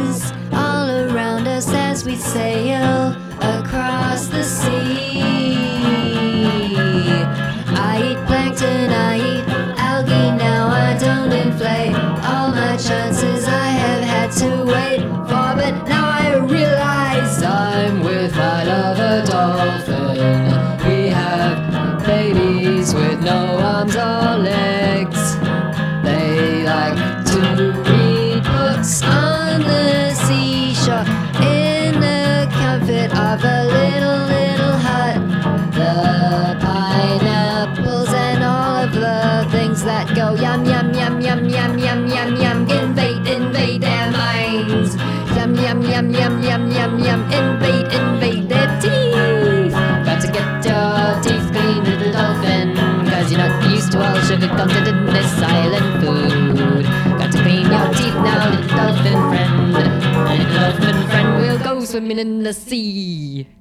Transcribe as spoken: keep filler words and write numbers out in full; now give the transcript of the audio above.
dolphins all around us as we sail across the sea. I eat plankton, I eat algae, now I don't inflate all my chances I have had to wait for, but now I realize I'm with my lover dolphin. We have babies with no arms or legs. They like to read books on the seashore in the comfort of a little, little hut. The pineapples and all of the things that go yum, yum, yum, yum, yum, yum, yum, yum, invade, invade their minds. Yum, yum, yum, yum, yum, yum, yum, invade, invade their teeth. Got to get your teeth clean, little dolphin, cause you're not used to all sugar content in this island food. Got to clean your teeth now, little dolphin friend. Little dolphin friend, we'll go swimming in the sea.